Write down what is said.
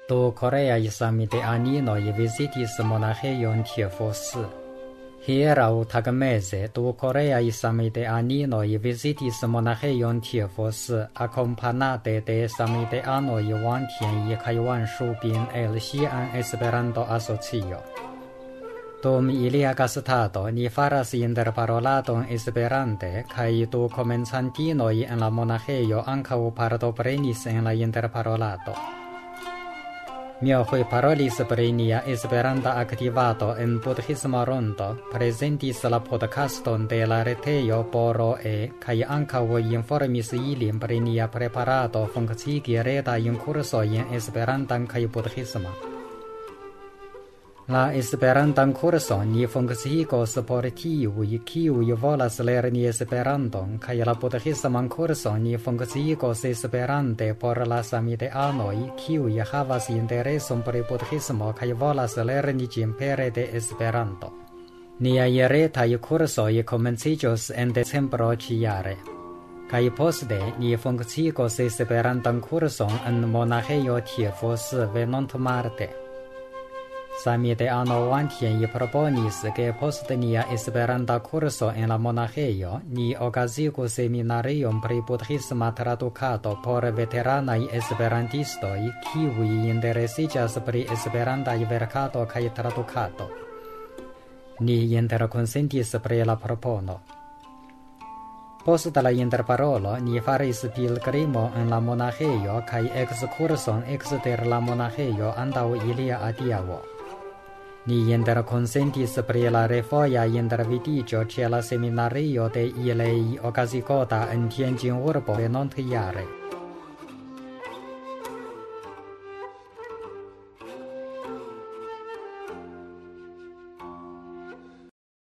Do Korea isamite anino i visitis monacheion Tiefos. Hierau tagmeze do Korea isamite anino i visitis monacheion Tiefos, accompagnate de samite anoi Wangtian kai Wanshu-bin el Xi'an Esperanto Asocio. Dum ilia gastado ni faras interparoladon Esperante, kai do komencantinoi en la monaĥejo ankaŭ partoprenis en la interparolado. Miohui parolis pri nia Esperanta aktivado en Budhisma Rondo, prezentis la podcaston de la retejo Boro-e, kaj ankaŭ informis ilin pri nia preparado funkcigi redajn kursojn Esperantan kaj Budhisma. La Esperantan kurson ni funkciigos por tiuj, kiuj volas lerni Esperanton, kaj la Budhisman kurson ni funkciigos Esperante por la samideanoj, kiuj havas intereson pri Budhismo kaj volas lerni ĝin pere de Esperanto. Niaj retaj kursoj komenciĝos en decembro ĉijare. Kaj poste ni funkciigos Esperantan kurson en monaĥejo Tiefos venontmarte. Samideano Wangtian proponis ke post nia Esperanta kurso en la monaĥejo ni okazigu seminarion pri budhisma tradukado por veteranaj esperantistoj, kiuj interesiĝas pri Esperantaj verkado kaj tradukado. Ni interkonsentis pri la propono. Post la interparolo ni faris pilgrimo en la monaĥejo kaj ekskurson ekster la monaĥejo antaŭ ilia adiaŭo. Ni interkonsentis pri la refoja intervidiĝo ĉe la seminario de ilei okazigota en Tianjin urbo venontjare.